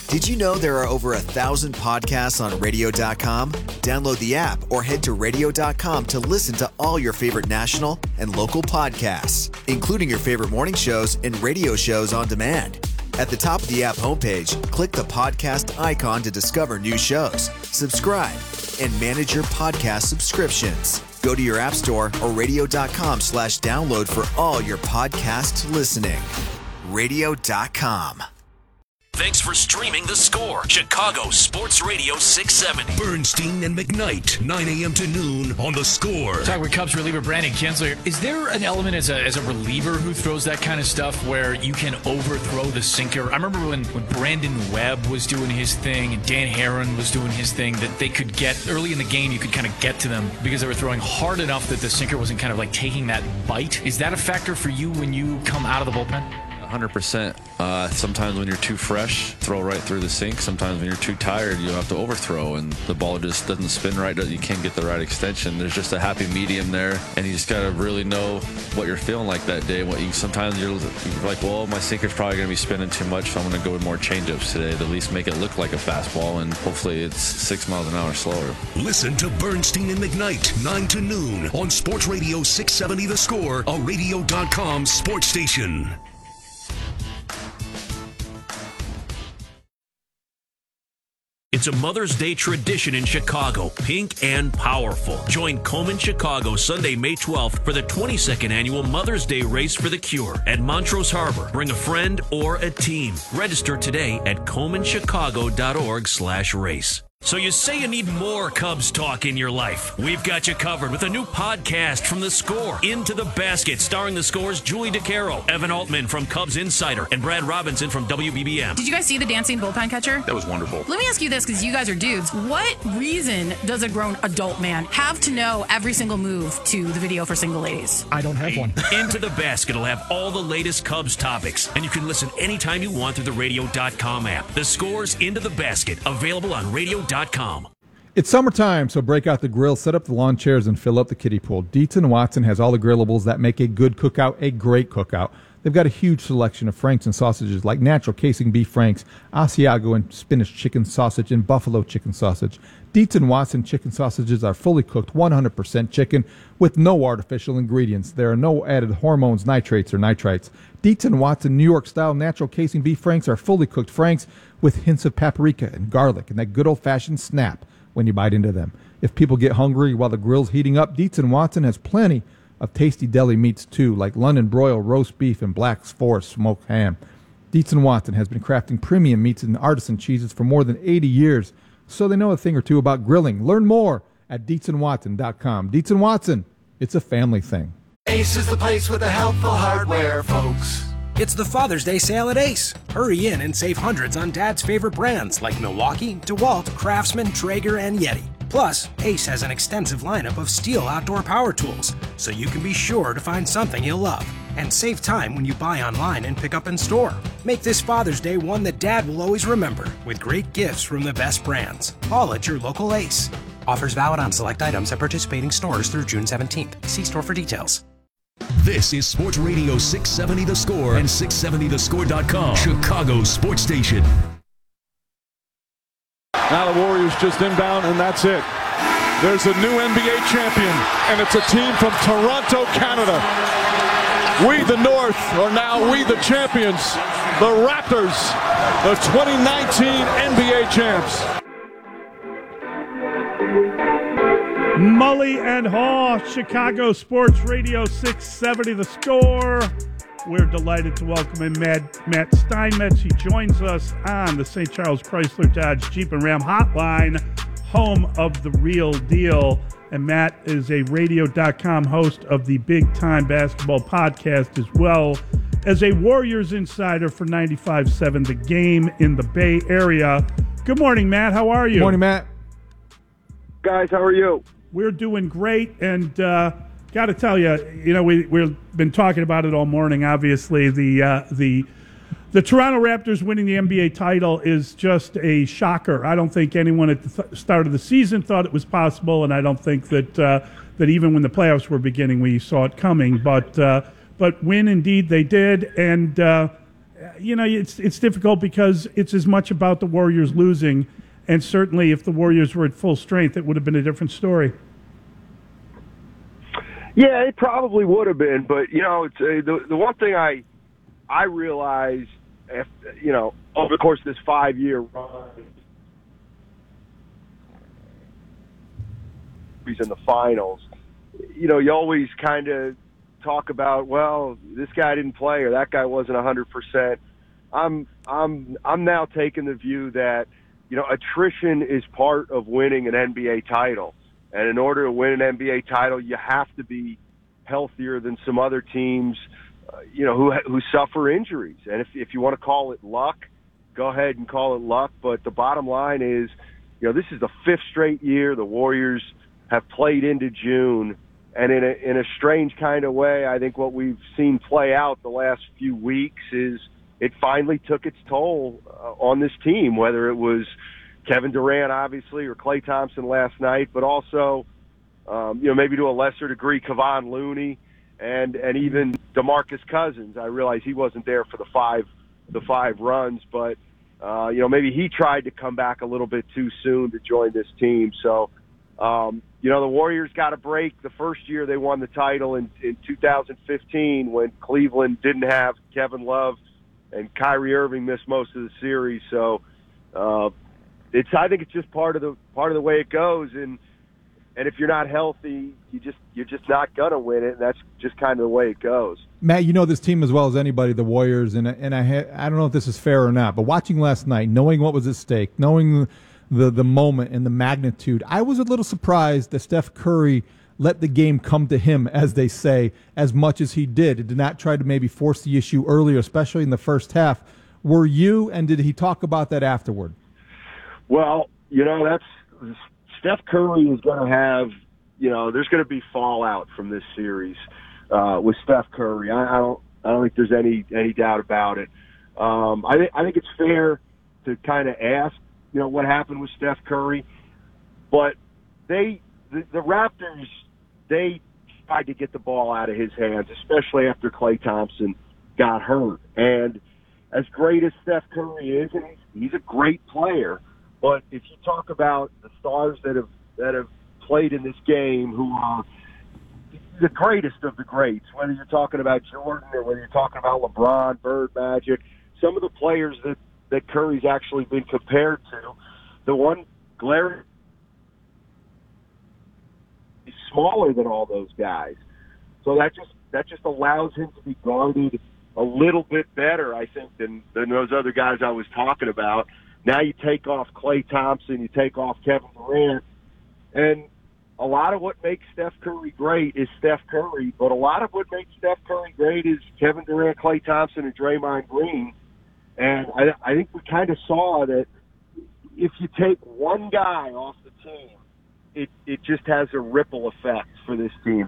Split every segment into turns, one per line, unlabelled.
Did you know there are over 1,000 podcasts on radio.com? Download the app or head to radio.com to listen to all your favorite national and local podcasts, including your favorite morning shows and radio shows on demand. At the top of the app homepage, click the podcast icon to discover new shows, subscribe, and manage your podcast subscriptions. Go to your app store or radio.com/download for all your podcast listening. Radio.com.
Thanks for streaming The Score, Chicago Sports Radio 670.
Bernstein and McKnight, 9 a.m. to noon on The Score.
Talking with Cubs reliever Brandon Kinsler. Is there an element as a reliever who throws that kind of stuff where you can overthrow the sinker? I remember when Brandon Webb was doing his thing and Dan Herron was doing his thing, that they could get, early in the game, you could kind of get to them because they were throwing hard enough that the sinker wasn't kind of like taking that bite. Is that a factor for you when you come out of the bullpen?
100%. Sometimes when you're too fresh, throw right through the sink. Sometimes when you're too tired, you have to overthrow, and the ball just doesn't spin right. You can't get the right extension. There's just a happy medium there, and you just got to really know what you're feeling like that day. Sometimes you're like, well, my sinker's probably going to be spinning too much, so I'm going to go with more changeups today to at least make it look like a fastball, and hopefully it's 6 miles an hour slower.
Listen to Bernstein and McKnight, 9 to noon on Sports Radio 670 The Score, a radio.com sports station.
It's a Mother's Day tradition in Chicago, pink and powerful. Join Komen Chicago Sunday, May 12th for the 22nd annual Mother's Day Race for the Cure at Montrose Harbor. Bring a friend or a team. Register today at KomenChicago.org/race. So you say you need more Cubs talk in your life. We've got you covered with a new podcast from The Score, Into the Basket, starring The Score's Julie DeCaro, Evan Altman from Cubs Insider, and Brad Robinson from WBBM.
Did you guys see the dancing bullpen catcher?
That was wonderful.
Let me ask you this, because you guys are dudes. What reason does a grown adult man have to know every single move to the video for single ladies?
I don't have one.
Into the Basket will have all the latest Cubs topics, and you can listen anytime you want through the radio.com app. The Score's Into the Basket, available on radio.com.
It's summertime, so break out the grill, set up the lawn chairs, and fill up the kiddie pool. Dietz & Watson has all the grillables that make a good cookout a great cookout. They've got a huge selection of franks and sausages like natural casing beef franks, Asiago and spinach chicken sausage, and buffalo chicken sausage. Dietz & Watson chicken sausages are fully cooked 100% chicken with no artificial ingredients. There are no added hormones, nitrates, or nitrites. Dietz & Watson New York-style natural casing beef franks are fully cooked franks with hints of paprika and garlic and that good old-fashioned snap when you bite into them. If people get hungry while the grill's heating up, Dietz & Watson has plenty of tasty deli meats too, like London broil roast beef and Black Forest smoked ham. Dietz & Watson has been crafting premium meats and artisan cheeses for more than 80 years, so they know a thing or two about grilling. Learn more at DietzandWatson.com. Dietz & Watson, it's a family thing.
Ace is the place with the helpful hardware, folks.
It's the Father's Day sale at Ace. Hurry in and save hundreds on Dad's favorite brands like Milwaukee, DeWalt, Craftsman, Traeger, and Yeti. Plus, Ace has an extensive lineup of STIHL outdoor power tools, so you can be sure to find something you'll love. And save time when you buy online and pick up in store. Make this Father's Day one that Dad will always remember, with great gifts from the best brands. All at your local Ace. Offers valid on select items at participating stores through June 17th. See store for details.
This is Sports Radio 670 The Score and 670thescore.com, Chicago sports station.
Now the Warriors just inbound, and that's it. There's a new NBA champion, and it's a team from Toronto, Canada. We, the North, are now we, the champions. The Raptors, the 2019 NBA champs.
Mully and Haw, Chicago Sports Radio 670 The Score. We're delighted to welcome in Matt Steinmetz. He joins us on the St. Charles Chrysler Dodge Jeep and Ram hotline, home of The Real Deal. And Matt is a radio.com host of the Big Time Basketball Podcast, as well as a Warriors insider for 95.7 The Game in the Bay Area. Good morning, Matt. How are you?
Morning, Matt.
Guys, how are you?
We're doing great, and got to tell you, we've been talking about it all morning. Obviously, the Toronto Raptors winning the NBA title is just a shocker. I don't think anyone at the start of the season thought it was possible, and I don't think that even when the playoffs were beginning, we saw it coming. But win indeed they did, and it's difficult because it's as much about the Warriors losing, and certainly if the Warriors were at full strength, it would have been a different story.
Yeah, it probably would have been, but it's the one thing I realized, after, over the course of this 5-year run, in the finals, you always kind of talk about, well, this guy didn't play or that guy wasn't 100%. I'm now taking the view that attrition is part of winning an NBA title. And in order to win an NBA title, you have to be healthier than some other teams, who suffer injuries. And if you want to call it luck, go ahead and call it luck. But the bottom line is, this is the 5th straight year the Warriors have played into June. And in a strange kind of way, I think what we've seen play out the last few weeks is it finally took its toll on this team, whether it was Kevin Durant, obviously, or Klay Thompson last night, but also, maybe to a lesser degree, Kevon Looney and even DeMarcus Cousins. I realize he wasn't there for the five runs, but maybe he tried to come back a little bit too soon to join this team. So, the Warriors got a break the first year they won the title in 2015 when Cleveland didn't have Kevin Love and Kyrie Irving missed most of the series. So, I think it's just part of the way it goes, and if you're not healthy, you're just not gonna win it. And that's just kind of the way it goes.
Matt, you know this team as well as anybody, the Warriors, and I don't know if this is fair or not, but watching last night, knowing what was at stake, knowing the moment and the magnitude, I was a little surprised that Steph Curry let the game come to him, as they say, as much as he did. It did not try to maybe force the issue earlier, especially in the first half. Were you, and did he talk about that afterward?
Well, that's Steph Curry is going to have, there's going to be fallout from this series with Steph Curry. I don't think there's any doubt about it. I think it's fair to kind of ask, what happened with Steph Curry, but the Raptors, they tried to get the ball out of his hands, especially after Klay Thompson got hurt. And as great as Steph Curry is, and he's a great player, but if you talk about the stars that have played in this game, who are the greatest of the greats, whether you're talking about Jordan or whether you're talking about LeBron, Bird, Magic, some of the players that Curry's actually been compared to, the one glaring is smaller than all those guys. So that just allows him to be guarded a little bit better, I think, than those other guys I was talking about. Now you take off Klay Thompson, you take off Kevin Durant, and a lot of what makes Steph Curry great is Steph Curry, but a lot of what makes Steph Curry great is Kevin Durant, Klay Thompson, and Draymond Green. And I think we kind of saw that if you take one guy off the team, it just has a ripple effect for this team.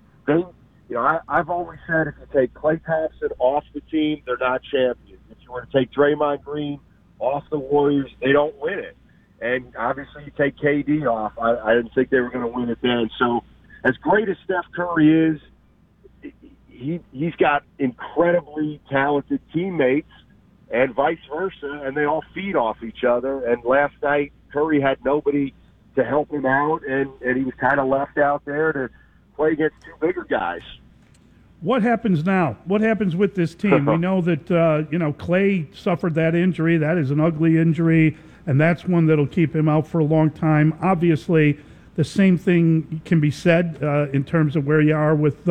I've always said if you take Klay Thompson off the team, they're not champions. If you were to take Draymond Green off the Warriors, they don't win it. And obviously you take KD off, I didn't think they were going to win it then. So as great as Steph Curry is, he's got incredibly talented teammates and vice versa, and they all feed off each other. And last night, Curry had nobody to help him out, and he was kind of left out there to play against two bigger guys.
What happens now? What happens with this team? We know that Klay suffered that injury. That is an ugly injury, and that's one that'll keep him out for a long time. Obviously, the same thing can be said in terms of where you are with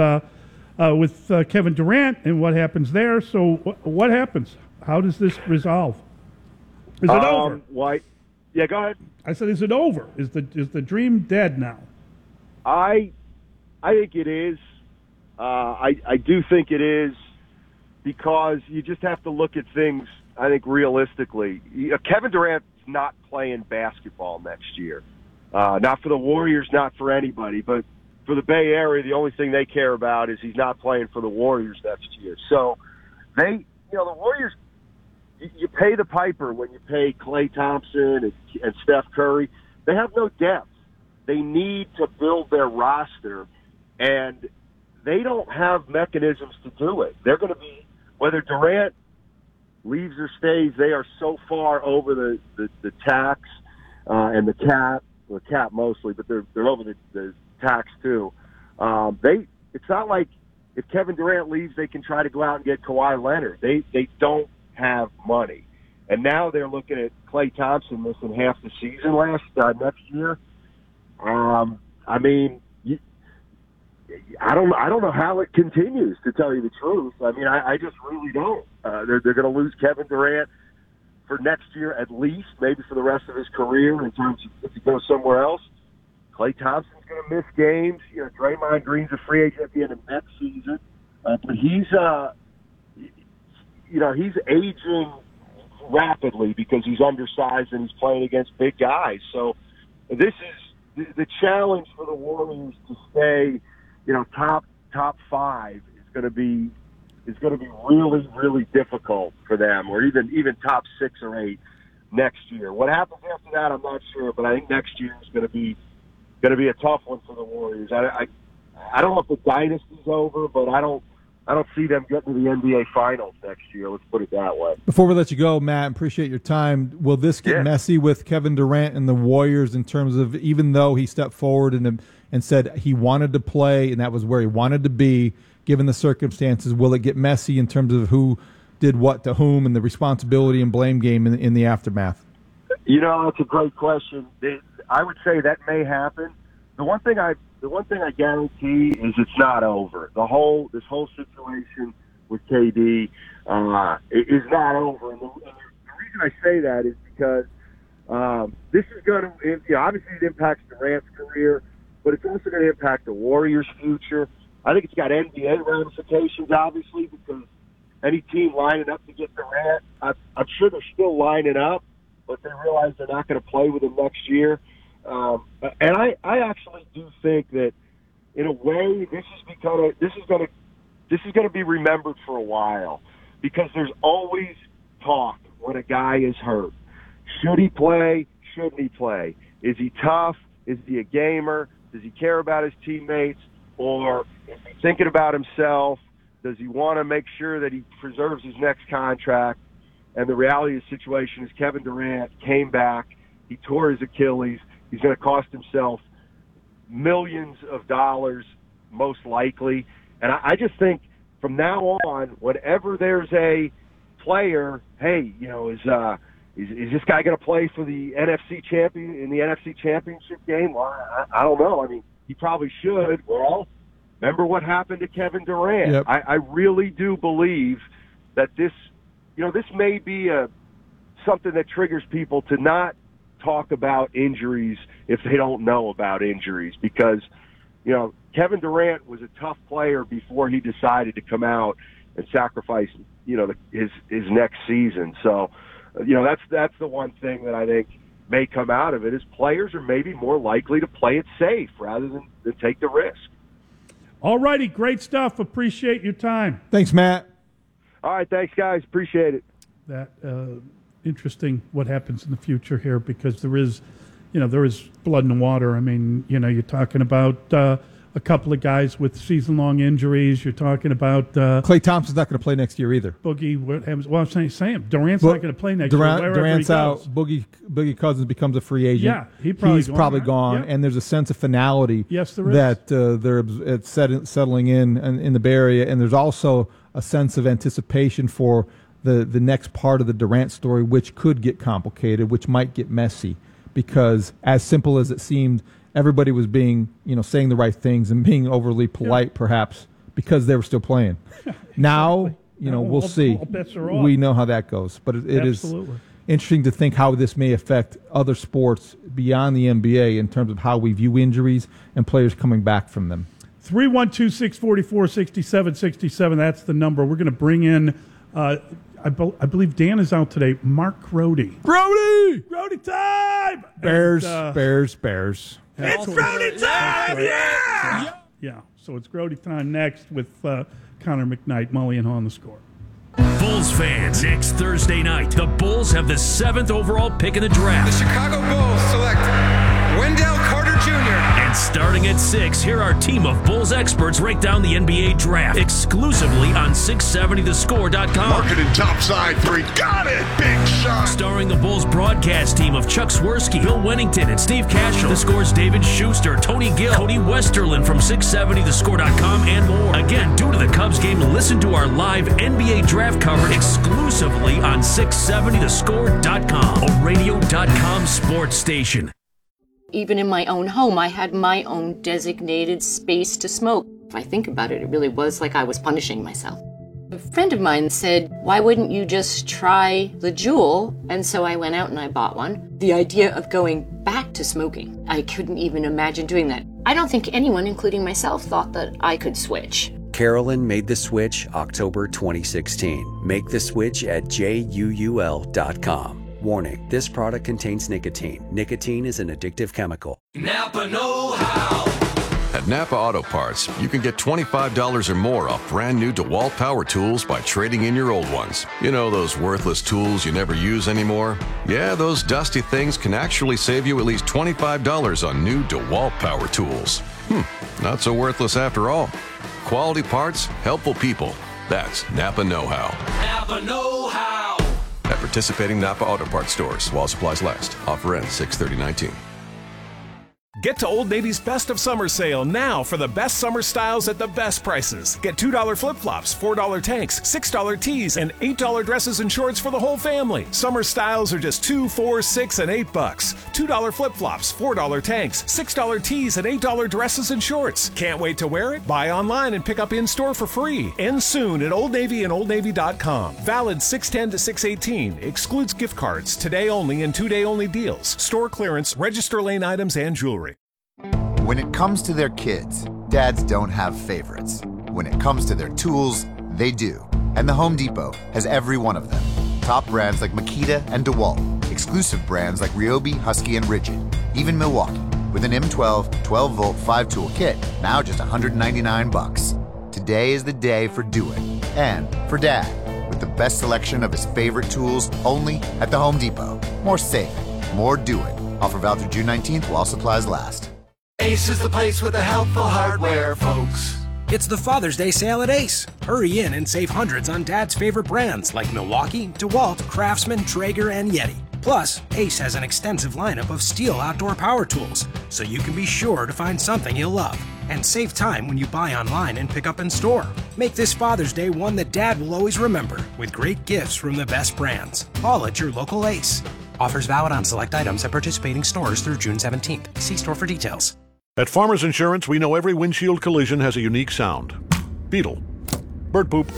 Kevin Durant and what happens there. So, what happens? How does this resolve? Is it over?
Yeah, go ahead.
I said, is it over? Is the dream dead now?
I think it is. I do think it is, because you just have to look at things, I think, realistically. Kevin Durant's not playing basketball next year. Not for the Warriors, not for anybody. But for the Bay Area, the only thing they care about is he's not playing for the Warriors next year. So the Warriors, you pay the piper when you pay Klay Thompson and Steph Curry. They have no depth. They need to build their roster, and they don't have mechanisms to do it. They're going to be, whether Durant leaves or stays, they are so far over the tax and the cap. The cap mostly, but they're over the tax too. It's not like if Kevin Durant leaves, they can try to go out and get Kawhi Leonard. They don't have money, and now they're looking at Klay Thompson missing half the season next year. I mean, I don't know how it continues, to tell you the truth. I mean, I just really don't. They're going to lose Kevin Durant for next year at least, maybe for the rest of his career in terms of if he goes somewhere else. Klay Thompson's going to miss games. You know, Draymond Green's a free agent at the end of next season. But he's aging rapidly because he's undersized and he's playing against big guys. So this is the challenge for the Warriors to stay, top 5 is going to be really, really difficult for them, or even top 6 or 8 next year. What happens after that, I'm not sure, but I think next year is going to be a tough one for the Warriors. I don't know if the dynasty's over, but I don't see them getting to the NBA Finals next year. Let's put it that way.
Before we let you go, Matt, appreciate your time. Will this get messy with Kevin Durant and the Warriors in terms of, even though he stepped forward and said he wanted to play and that was where he wanted to be, given the circumstances, will it get messy in terms of who did what to whom and the responsibility and blame game in the aftermath?
That's a great question. I would say that may happen. The one thing I guarantee is it's not over. This whole situation with KD is not over. And the reason I say that is because this is going to, obviously it impacts Durant's career, but it's also going to impact the Warriors' future. I think it's got NBA ramifications, obviously, because any team lining up to get Durant, I'm sure they're still lining up, but they realize they're not going to play with him next year. And I actually do think that, in a way, this is going to be remembered for a while, because there's always talk when a guy is hurt. Should he play? Shouldn't he play? Is he tough? Is he a gamer? Does he care about his teammates? Or is he thinking about himself? Does he want to make sure that he preserves his next contract? And the reality of the situation is Kevin Durant came back. He tore his Achilles. He's going to cost himself millions of dollars, most likely. And I just think from now on, whenever there's a player, hey, is this guy going to play for the NFC Championship game? Well, I don't know. I mean, he probably should. Well, remember what happened to Kevin Durant. Yep. I really do believe that this may be something that triggers people to not talk about injuries if they don't know about injuries, because Kevin Durant was a tough player before he decided to come out and sacrifice his next season. So that's the one thing that I think may come out of it, is players are maybe more likely to play it safe rather than take the risk.
All righty, great stuff. Appreciate your time.
Thanks, Matt.
All right, thanks, guys. Appreciate it.
That interesting what happens in the future here, because there is blood in the water. I mean, you're talking about a couple of guys with season-long injuries. You're talking about
Klay Thompson's not going to play next year either.
Boogie, what happens? Well, I'm saying Durant's not going to play next year.
Durant's out. Boogie Cousins becomes a free agent.
Yeah, he's probably gone.
Yep. And there's a sense of finality.
Yes, there is.
That they're settling in the Bay Area, and there's also a sense of anticipation for the next part of the Durant story, which could get complicated, which might get messy, because as simple as it seemed, everybody was being, saying the right things and being overly polite, perhaps, because they were still playing. Now, we'll see. We know how that goes. But it is interesting to think how this may affect other sports beyond the NBA in terms of how we view injuries and players coming back from them.
312-644-6767. That's the number. We're going to bring in, I believe Dan is out today, Mark Grote. Grote time!
Bears.
It's Grote time! Yeah! Yeah, so it's Grote time next with Connor McKnight, Mully and Haw on the Score.
Bulls fans, next Thursday night, the Bulls have the 7th overall pick in the draft.
The Chicago Bulls select Wendell Carter Jr.
And And starting at 6, here our team of Bulls experts break down the NBA draft exclusively on 670thescore.com.
Marketing topside 3. Got it. Big shot.
Starring the Bulls broadcast team of Chuck Swirsky, Bill Wennington, and Steve Cashel. The Score's David Schuster, Tony Gill, Cody Westerland from 670thescore.com, and more. Again, due to the Cubs game, listen to our live NBA draft coverage exclusively on 670thescore.com, a radio.com sports station.
Even in my own home, I had my own designated space to smoke. If I think about it, it really was like I was punishing myself. A friend of mine said, why wouldn't you just try the Juul? And so I went out and I bought one. The idea of going back to smoking, I couldn't even imagine doing that. I don't think anyone, including myself, thought that I could switch.
Carolyn made the switch October 2016. Make the switch at JUUL.com. Warning, this product contains nicotine. Nicotine is an addictive chemical.
Napa know-how.
At Napa Auto Parts, you can get $25 or more off brand new DeWalt power tools by trading in your old ones. You know, those worthless tools you never use anymore? Yeah, those dusty things can actually save you at least $25 on new DeWalt power tools. Not so worthless after all. Quality parts, helpful people. That's Napa know-how.
Napa know-how.
At participating Napa Auto Parts stores while supplies last. Offer ends 6/30/19.
Get to Old Navy's Best of Summer sale now for the best summer styles at the best prices. Get $2 flip-flops, $4 tanks, $6 tees, and $8 dresses and shorts for the whole family. Summer styles are just $2, $4, $6, and $8. $2 flip-flops, $4 tanks, $6 tees, and $8 dresses and shorts. Can't wait to wear it? Buy online and pick up in-store for free. End soon at Old Navy and OldNavy.com. Valid 6/10 to 6/18. Excludes gift cards. Today only and 2-day only deals. Store clearance, register lane items, and jewelry.
When it comes to their kids, dads don't have favorites. When it comes to their tools, they do. And the Home Depot has every one of them. Top brands like Makita and DeWalt. Exclusive brands like Ryobi, Husky, and Rigid. Even Milwaukee, with an M12 12-volt 5-tool kit, now just $199. Today is the day for do it. And for Dad, with the best selection of his favorite tools only at the Home Depot. More safe, more do it. Offer valid through June 19th while supplies last.
Ace is the place with the helpful hardware, folks.
It's the Father's Day sale at Ace. Hurry in and save hundreds on Dad's favorite brands like Milwaukee, DeWalt, Craftsman, Traeger, and Yeti. Plus, Ace has an extensive lineup of steel outdoor power tools, so you can be sure to find something you'll love. And save time when you buy online and pick up in store. Make this Father's Day one that Dad will always remember, with great gifts from the best brands. All at your local Ace. Offers valid on select items at participating stores through June 17th. See store for details.
At Farmers Insurance, we know every windshield collision has a unique sound. Beetle. Bird poop.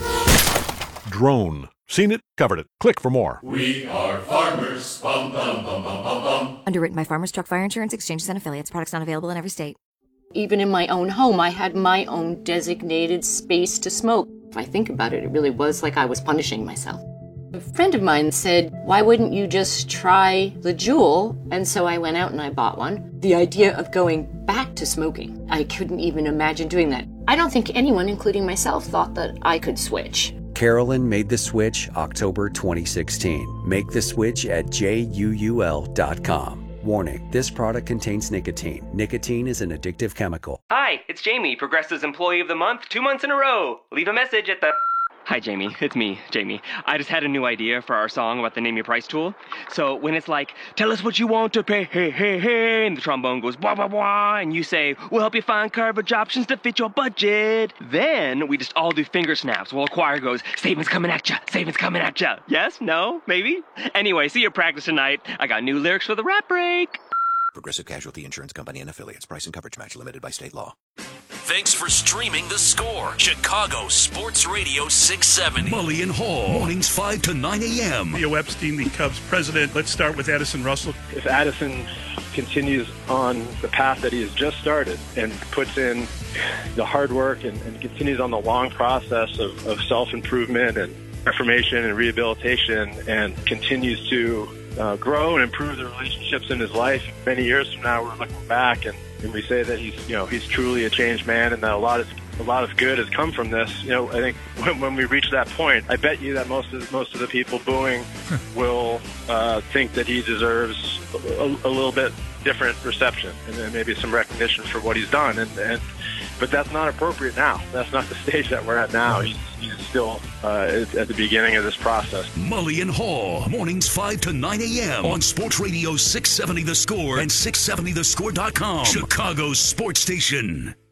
Drone. Seen it, covered it. Click for more.
We are farmers. Bum, bum, bum, bum, bum, bum.
Underwritten by Farmers Truck Fire Insurance Exchanges and Affiliates. Products not available in every state.
Even in my own home, I had my own designated space to smoke. If I think about it, it really was like I was punishing myself. A friend of mine said, why wouldn't you just try the Juul? And so I went out and I bought one. The idea of going back to smoking, I couldn't even imagine doing that. I don't think anyone, including myself, thought that I could switch.
Carolyn made the switch October 2016. Make the switch at JUUL.com. Warning, this product contains nicotine. Nicotine is an addictive chemical.
Hi, it's Jamie, Progressive's Employee of the Month, 2 months in a row. Leave a message at the... Hi, Jamie. It's me, Jamie. I just had a new idea for our song about the Name Your Price tool. So when it's like, tell us what you want to pay, hey, hey, hey, and the trombone goes, blah, blah, blah, and you say, we'll help you find coverage options to fit your budget. Then we just all do finger snaps while a choir goes, savings coming at ya, savings coming at ya. Yes? No? Maybe? Anyway, see your practice tonight. I got new lyrics for the rap break.
Progressive Casualty Insurance Company and Affiliates. Price and coverage match limited by state law.
Thanks for streaming The Score. Chicago Sports Radio 670.
Mully and Hall. Mornings 5 to 9 a.m.
Theo Epstein, the Cubs president. Let's start with Addison Russell.
If Addison continues on the path that he has just started and puts in the hard work and continues on the long process of self-improvement and reformation and rehabilitation and continues to grow and improve the relationships in his life, many years from now we're looking back and we say that he's truly a changed man and that a lot has a lot of good has come from this. I think when we reach that point, I bet you that most of the people booing will think that he deserves a little bit different reception and then maybe some recognition for what he's done. But that's not appropriate now. That's not the stage that we're at now. He's still at the beginning of this process.
Mully and Haw, mornings 5 to 9 a.m. on Sports Radio 670 The Score and 670thescore.com. Chicago's sports station.